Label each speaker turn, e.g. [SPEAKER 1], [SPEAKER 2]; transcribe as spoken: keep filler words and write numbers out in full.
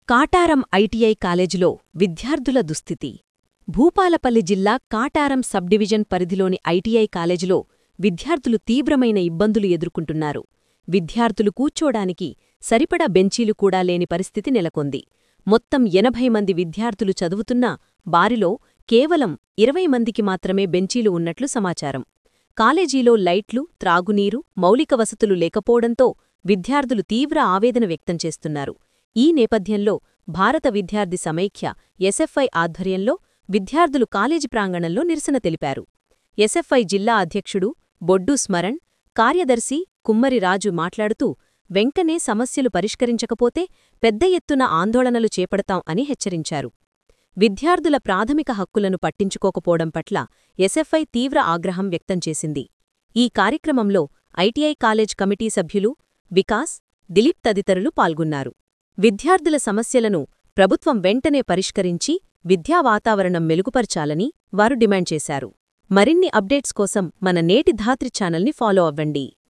[SPEAKER 1] Kataram ITI కాలేజీలో విద్యార్థుల దుస్థితి. భూపాలపల్లి జిల్లా కాటారం సబ్ డివిజన్ పరిధిలోని ఐటీఐ కాలేజీలో విద్యార్థులు తీవ్రమైన ఇబ్బందులు ఎదుర్కొంటున్నారు. విద్యార్థులు కూర్చోడానికి సరిపడా బెంచీలు కూడా లేని పరిస్థితి నెలకొంది. మొత్తం ఎనభై మంది విద్యార్థులు చదువుతున్నా వారిలో కేవలం ఇరవై మందికి మాత్రమే బెంచీలు ఉన్నట్లు సమాచారం. కాలేజీలో లైట్లు, త్రాగునీరు, మౌలిక వసతులు లేకపోవడంతో విద్యార్థులు తీవ్ర ఆవేదన వ్యక్తం చేస్తున్నారు. ఈ నేపథ్యంలో భారత విద్యార్థి సమైఖ్య ఎస్ఎఫ్ఐ ఆధ్వర్యంలో విద్యార్థులు కాలేజీ ప్రాంగణంలో నిరసన తెలిపారు. ఎస్ఎఫ్ఐ జిల్లా అధ్యక్షుడు బొడ్డు స్మరణ్, కార్యదర్శి కుమ్మరి రాజు మాట్లాడుతూ వెంటనే సమస్యలు పరిష్కరించకపోతే పెద్ద ఎత్తున ఆందోళనలు చేపడతాం అని హెచ్చరించారు. విద్యార్థుల ప్రాథమిక హక్కులను పట్టించుకోకపోవడం పట్ల ఎస్ఎఫ్ఐ తీవ్ర ఆగ్రహం వ్యక్తం చేసింది. ఈ కార్యక్రమంలో ఐటీఐ కాలేజ్ కమిటీ సభ్యులు వికాస్, దిలీప్ తదితరులు పాల్గొన్నారు. విద్యార్థుల సమస్యలను ప్రభుత్వం వెంటనే పరిష్కరించి విద్యా వాతావరణం మెరుగుపర్చాలని వారు డిమాండ్ చేశారు. మరిన్ని అప్డేట్స్ కోసం మన నేటి ధాత్రి ఛానల్ని ఫాలో అవ్వండి.